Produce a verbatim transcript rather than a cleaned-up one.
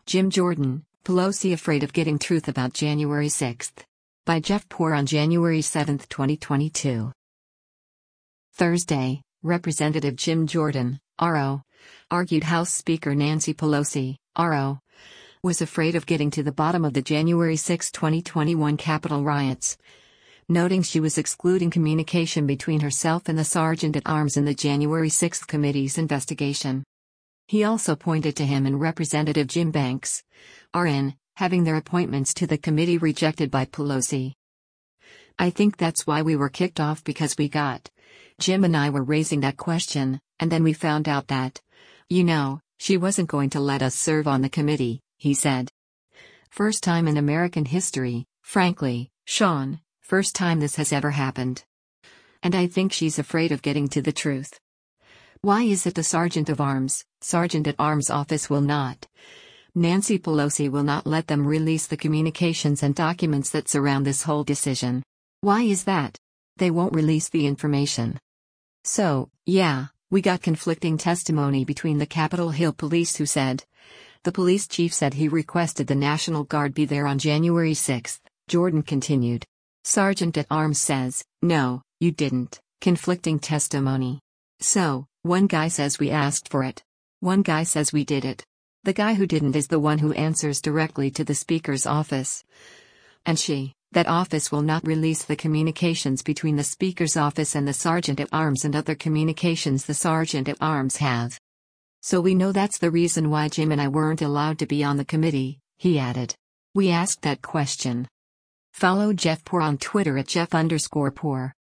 Jim Jordan, Pelosi afraid of getting truth about January sixth. By Jeff Poor on January seventh, twenty twenty-two. Thursday, Representative Jim Jordan, R O, argued House Speaker Nancy Pelosi, R O, was afraid of getting to the bottom of the January sixth, twenty twenty-one Capitol riots, noting she was excluding communication between herself and the Sergeant-at-Arms in the January sixth committee's investigation. He also pointed to him and Representative Jim Banks, R N, having their appointments to the committee rejected by Pelosi. I think that's why we were kicked off, because we got. Jim and I were raising that question, and then we found out that, you know, she wasn't going to let us serve on the committee, he said. First time in American history, frankly, Sean, first time this has ever happened. And I think she's afraid of getting to the truth. Why is it the Sergeant of Arms, Sergeant-at-Arms office will not? Nancy Pelosi will not let them release the communications and documents that surround this whole decision. Why is that? They won't release the information. So, yeah, we got conflicting testimony between the Capitol Hill Police, who said, the police chief said he requested the National Guard be there on January sixth, Jordan continued. Sergeant-at-Arms says, no, you didn't. Conflicting testimony. So, one guy says we asked for it. One guy says we did it. The guy who didn't is the one who answers directly to the Speaker's office. And she, that office will not release the communications between the Speaker's office and the Sergeant-at-Arms and other communications the Sergeant-at-Arms have. So we know that's the reason why Jim and I weren't allowed to be on the committee, he added. We asked that question. Follow Jeff Poor on Twitter at Jeff underscore Poor.